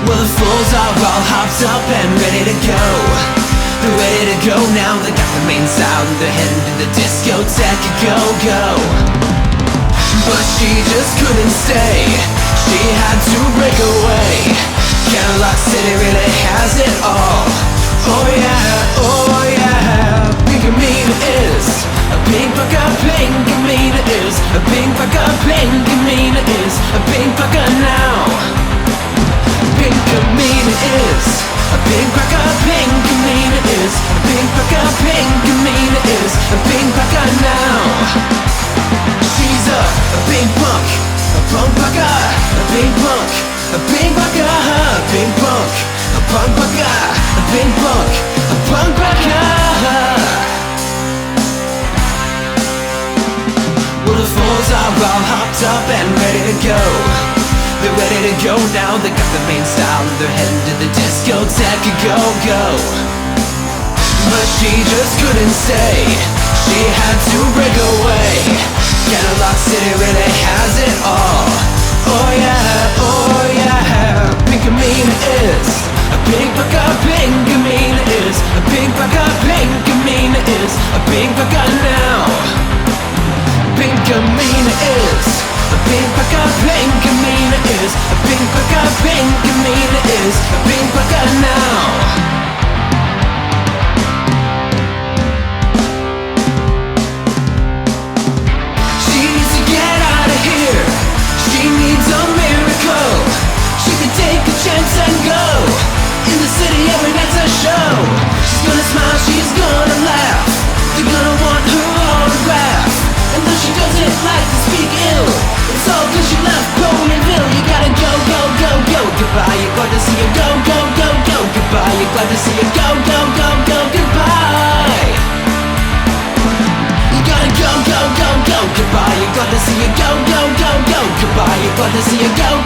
Well, the fools are all hopped up and ready to go. They're ready to go now, they got the main sound. They're heading to the discotheque, go, go. But she just couldn't stay, she had to break away. Cadillac City really has it all. Oh yeah, oh yeah. Pinkamena is a pink fucker, Pinkamena is a pink fucker, Pinkamena is a pink fucker now. Pinkamena is a pink fucker, Pinkamena is a pink fucker, Pinkamena is a pink fucker now. She's a pink punk, a punk fucker, a pink punk, a pink fucker, a pink punk, a punk fucker, a pink punk, a punk fucker. Well, the fools are all hopped up and ready to go. They're ready to go now, they got the main style. They're heading to the discotheque, go, go. But she just couldn't stay, she had to break away. Cadillac City really has it all. Oh yeah, oh yeah. Pinkamena is a pink fucker, Pinkamena is a pink fucker, Pinkamena is a pink fucker now. Pinkamena is a pink fucker, Pinkamena is a pink fucker, Pinkamena is a pink fucker now. She needs a miracle. She could take a chance and go. In the city every night's a show. She's gonna smile, she's gonna laugh. They're gonna want her autograph. And though she doesn't like to speak ill, it's all cause she left Ponyville. You gotta go, go, go, go. Goodbye, you're glad to see you go, go, go, go. Goodbye, you're glad to see you go, go, go, go. Goodbye. You gotta go, go, go, go. Goodbye, you're glad to see you go, go, go, go. Goodbye, you're glad to see you go,